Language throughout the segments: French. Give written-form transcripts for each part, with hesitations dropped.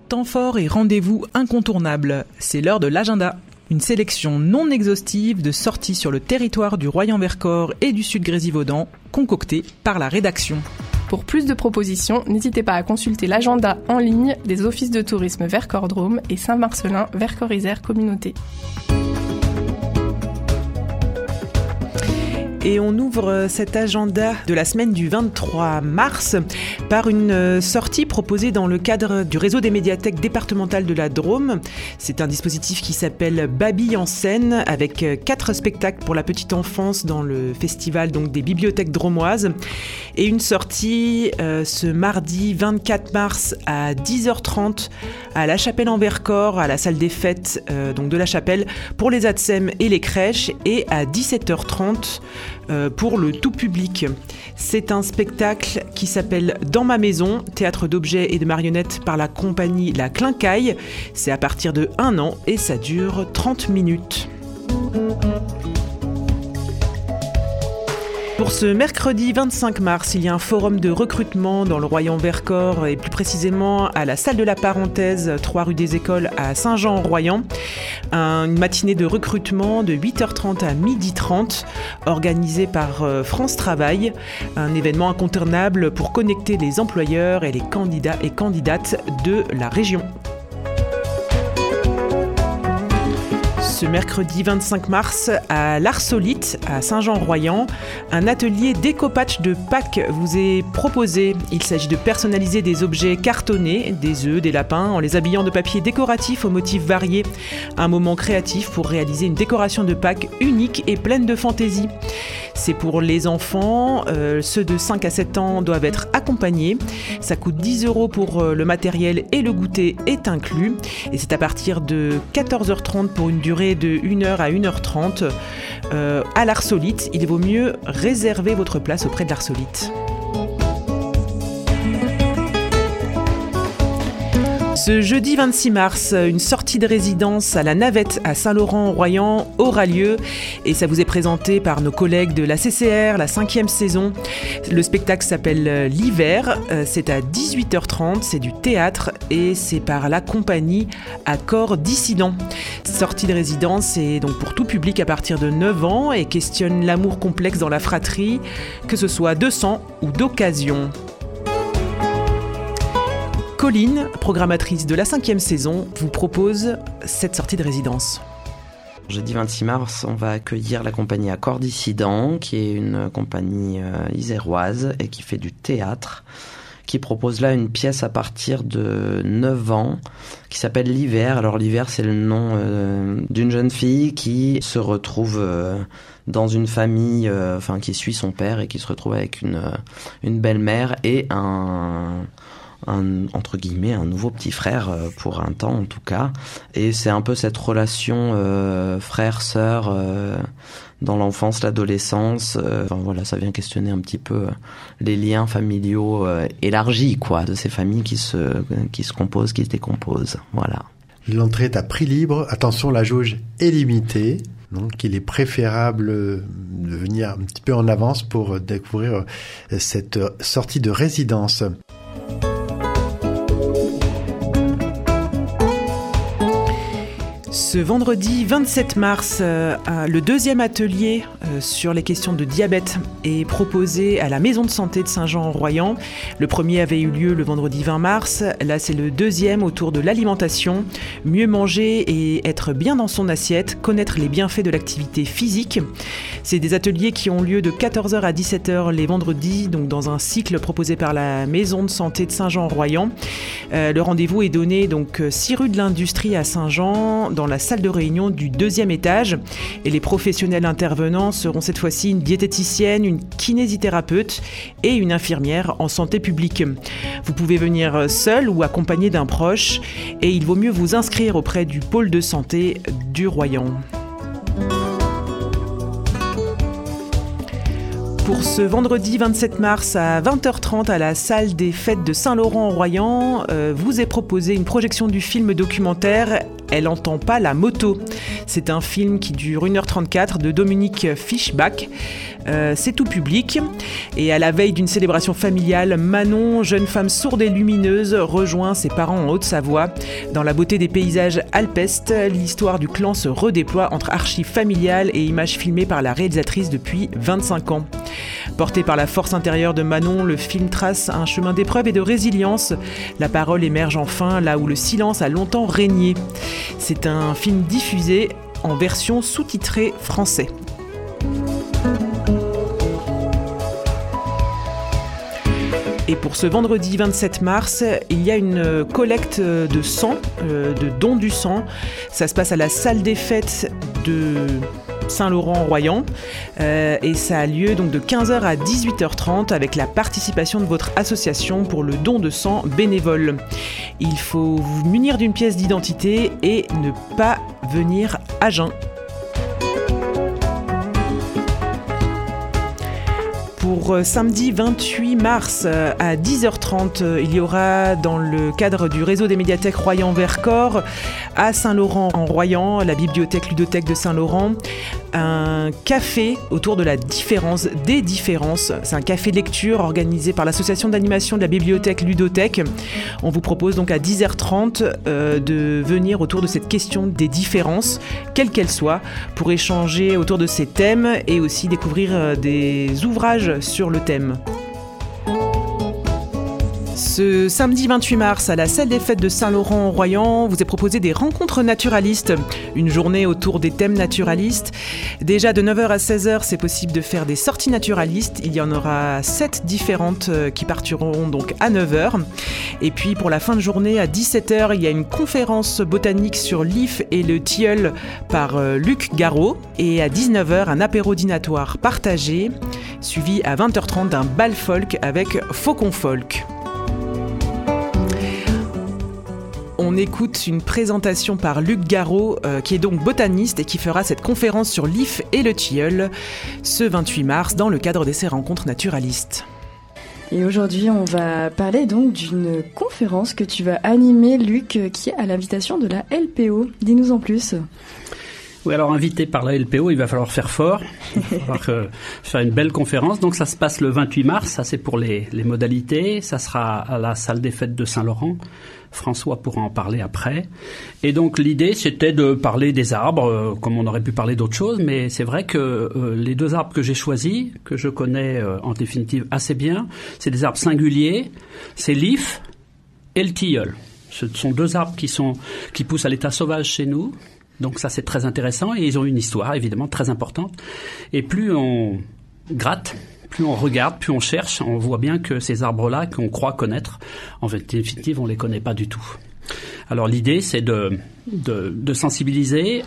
Temps fort et rendez-vous incontournables, c'est l'heure de l'agenda. Une sélection non exhaustive de sorties sur le territoire du Royan-Vercors et du Sud Grésivaudan, concoctée par la rédaction. Pour plus de propositions, n'hésitez pas à consulter l'agenda en ligne des offices de tourisme Vercors-Drôme et Saint-Marcellin Vercors-Isère Communauté. Et on ouvre cet agenda de la semaine du 23 mars par une sortie proposée dans le cadre du réseau des médiathèques départementales de la Drôme. C'est un dispositif qui s'appelle Babille en scène, avec 4 spectacles pour la petite enfance dans le festival donc, des bibliothèques drômoises. Et une sortie ce mardi 24 mars à 10h30 à La Chapelle en Vercors, à la salle des fêtes donc de La Chapelle, pour les ATSEM et les crèches, et à 17h30 pour le tout public. C'est un spectacle qui s'appelle Dans ma maison, théâtre d'objets et de marionnettes par la compagnie La Clincaille. C'est à partir de 1 an et ça dure 30 minutes. Pour ce mercredi 25 mars, il y a un forum de recrutement dans le Royan-Vercors et plus précisément à la salle de la Parenthèse, 3 rue des Écoles à Saint-Jean-en-Royan. Une matinée de recrutement de 8h30 à 12h30 organisée par France Travail. Un événement incontournable pour connecter les employeurs et les candidats et candidates de la région. Ce mercredi 25 mars, à l'Arsolite, à Saint-Jean-Royan, un atelier découpage de Pâques vous est proposé. Il s'agit de personnaliser des objets cartonnés, des œufs, des lapins, en les habillant de papier décoratif aux motifs variés. Un moment créatif pour réaliser une décoration de Pâques unique et pleine de fantaisie. C'est pour les enfants, ceux de 5 à 7 ans doivent être accompagnés. Ça coûte 10 € pour le matériel et le goûter est inclus. Et c'est à partir de 14h30 pour une durée de 1h à 1h30 à l'Arsolite. Il vaut mieux réserver votre place auprès de l'Arsolite. Ce jeudi 26 mars, une sortie de résidence à la Navette à Saint-Laurent-en-Royan aura lieu et ça vous est présenté par nos collègues de la CCR, la 5e saison. Le spectacle s'appelle L'Hiver, c'est à 18h30, c'est du théâtre et c'est par la compagnie Accord Dissident. Sortie de résidence est donc pour tout public à partir de 9 ans et questionne l'amour complexe dans la fratrie, que ce soit de sang ou d'occasion. Colline, programmatrice de la 5e saison, vous propose cette sortie de résidence. Jeudi 26 mars, on va accueillir la compagnie Accord Dissident, qui est une compagnie iséroise et qui fait du théâtre, qui propose là une pièce à partir de 9 ans, qui s'appelle L'Hiver. Alors l'hiver, c'est le nom d'une jeune fille qui se retrouve dans une famille, qui suit son père et qui se retrouve avec une belle-mère et entre guillemets un nouveau petit frère pour un temps en tout cas, et c'est un peu cette relation frère-sœur dans l'enfance, l'adolescence, ça vient questionner un petit peu les liens familiaux élargis de ces familles qui se composent, qui se décomposent, voilà. L'entrée est à prix libre, attention, la jauge est limitée. Donc, il est préférable de venir un petit peu en avance pour découvrir cette sortie de résidence. Ce vendredi 27 mars, le 2e atelier sur les questions de diabète est proposé à la Maison de Santé de Saint-Jean-en-Royan. Le premier avait eu lieu le vendredi 20 mars. Là, c'est le 2e autour de l'alimentation. Mieux manger et être bien dans son assiette, connaître les bienfaits de l'activité physique. C'est des ateliers qui ont lieu de 14h à 17h les vendredis, donc dans un cycle proposé par la Maison de Santé de Saint-Jean-en-Royan. Le rendez-vous est donné donc 6 rue de l'Industrie à Saint-Jean, dans la salle de réunion du 2e étage. Et les professionnels intervenants seront cette fois-ci une diététicienne, une kinésithérapeute et une infirmière en santé publique. Vous pouvez venir seul ou accompagné d'un proche et il vaut mieux vous inscrire auprès du pôle de santé du Royan. Pour ce vendredi 27 mars à 20h30 à la salle des fêtes de Saint-Laurent-en-Royan, vous est proposé une projection du film documentaire « Elle entend pas la moto ». C'est un film qui dure 1h34 de Dominique Fischbach. C'est tout public. Et à la veille d'une célébration familiale, Manon, jeune femme sourde et lumineuse, rejoint ses parents en Haute-Savoie. Dans la beauté des paysages alpestes, l'histoire du clan se redéploie entre archives familiales et images filmées par la réalisatrice depuis 25 ans. Porté par la force intérieure de Manon, le film trace un chemin d'épreuve et de résilience. La parole émerge enfin là où le silence a longtemps régné. C'est un film diffusé en version sous-titrée français. Et pour ce vendredi 27 mars, il y a une collecte de sang, de dons du sang. Ça se passe à la salle des fêtes de Saint-Laurent-en-Royan et ça a lieu donc de 15h à 18h30 avec la participation de votre association pour le don de sang bénévole. Il faut vous munir d'une pièce d'identité et ne pas venir à jeun. Pour samedi 28 mars à 10h30, il y aura dans le cadre du réseau des médiathèques Royan-Vercors à Saint-Laurent-en-Royan, la bibliothèque ludothèque de Saint-Laurent, un café autour de la différence des différences. C'est un café lecture organisé par l'association d'animation de la bibliothèque ludothèque. On vous propose donc à 10h30 de venir autour de cette question des différences, quelles qu'elles soient, pour échanger autour de ces thèmes et aussi découvrir des ouvrages sur le thème. Ce samedi 28 mars, à la salle des fêtes de Saint-Laurent-en-Royan, vous est proposé des rencontres naturalistes, une journée autour des thèmes naturalistes. Déjà de 9h à 16h, c'est possible de faire des sorties naturalistes. Il y en aura 7 différentes qui partiront donc à 9h. Et puis pour la fin de journée, à 17h, il y a une conférence botanique sur l'if et le tilleul par Luc Garot. Et à 19h, un apéro dînatoire partagé, suivi à 20h30 d'un bal folk avec Faucon Folk. On écoute une présentation par Luc Garot, qui est donc botaniste et qui fera cette conférence sur l'if et le tilleul ce 28 mars dans le cadre de ces rencontres naturalistes. Et aujourd'hui, on va parler donc d'une conférence que tu vas animer, Luc, qui est à l'invitation de la LPO. Dis-nous en plus. Oui, alors invité par la LPO, il va falloir faire fort, il va falloir faire une belle conférence. Donc ça se passe le 28 mars, ça c'est pour les modalités, ça sera à la salle des fêtes de Saint-Laurent. François pourra en parler après. Et donc l'idée c'était de parler des arbres, comme on aurait pu parler d'autres choses, mais c'est vrai que les 2 arbres que j'ai choisis, que je connais en définitive assez bien, c'est des arbres singuliers, c'est l'if et le tilleul. Ce sont 2 arbres qui poussent à l'état sauvage chez nous. Donc ça c'est très intéressant et ils ont une histoire évidemment très importante. Et plus on gratte, plus on regarde, plus on cherche, on voit bien que ces arbres-là qu'on croit connaître, en définitive on les connaît pas du tout. Alors l'idée c'est de sensibiliser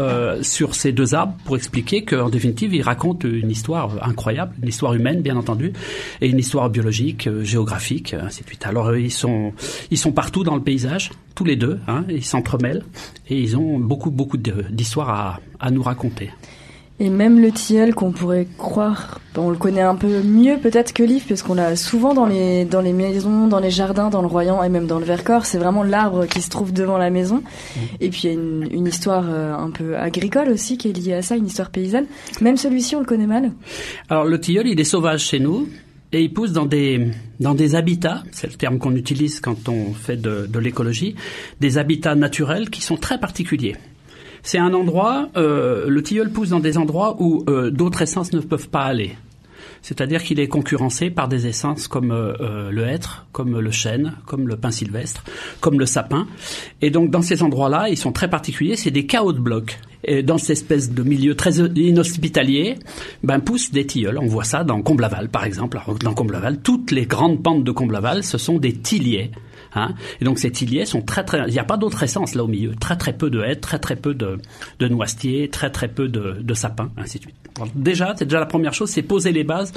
sur ces 2 arbres pour expliquer qu'en définitive ils racontent une histoire incroyable, une histoire humaine bien entendu, et une histoire biologique, géographique, ainsi de suite. Alors ils sont partout dans le paysage, tous les 2, ils s'entremêlent et ils ont beaucoup d'histoires à nous raconter. Et même le tilleul qu'on pourrait croire, on le connaît un peu mieux peut-être que l'if, parce qu'on l'a souvent dans les maisons, dans les jardins, dans le Royan et même dans le Vercors. C'est vraiment l'arbre qui se trouve devant la maison. Et puis il y a une histoire un peu agricole aussi qui est liée à ça, une histoire paysanne. Même celui-ci, on le connaît mal. Alors le tilleul, il est sauvage chez nous. Et il pousse dans des habitats, c'est le terme qu'on utilise quand on fait de l'écologie, des habitats naturels qui sont très particuliers. C'est un endroit, le tilleul pousse dans des endroits où d'autres essences ne peuvent pas aller. C'est-à-dire qu'il est concurrencé par des essences comme le hêtre, comme le chêne, comme le pin sylvestre, comme le sapin. Et donc dans ces endroits-là, ils sont très particuliers, c'est des chaos de blocs. Et dans cette espèce de milieu très inhospitalier, poussent des tilleuls. On voit ça dans Comblaval, par exemple. Alors, dans Comblaval, toutes les grandes pentes de Comblaval, ce sont des tilliers. Et donc ces tilliers sont très il n'y a pas d'autre essence là au milieu, très peu de hêtres, très peu de noisetiers, très peu de sapins, ainsi de suite. Alors, c'est déjà la première chose, c'est poser les bases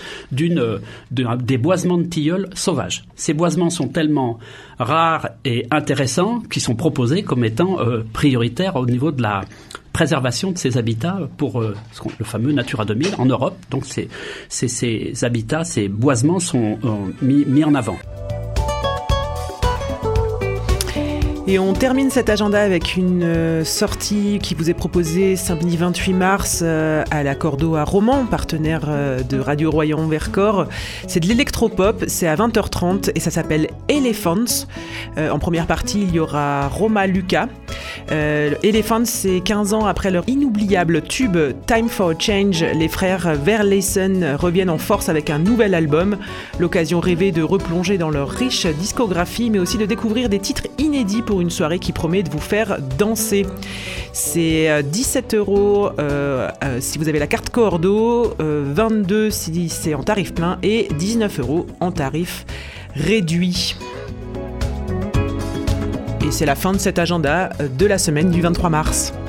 des boisements de tilleuls sauvages. Ces boisements sont tellement rares et intéressants qu'ils sont proposés comme étant prioritaires au niveau de préservation de ces habitats pour le fameux Natura 2000 en Europe. Donc ces habitats, ces boisements sont mis en avant. Et on termine cet agenda avec une sortie qui vous est proposée samedi 28 mars à la Cordo à Romans, partenaire de Radio Royan Vercors. C'est de l'électropop, c'est à 20h30 et ça s'appelle Elephants. En première partie, il y aura Roma Luca. Elephants, c'est 15 ans après leur inoubliable tube Time for a Change. Les frères Verleysen reviennent en force avec un nouvel album. L'occasion rêvée de replonger dans leur riche discographie, mais aussi de découvrir des titres inédits pour une soirée qui promet de vous faire danser. C'est 17€ si vous avez la carte Cordo, 22 si c'est en tarif plein et 19€ en tarif réduit. Et c'est la fin de cet agenda de la semaine du 23 mars.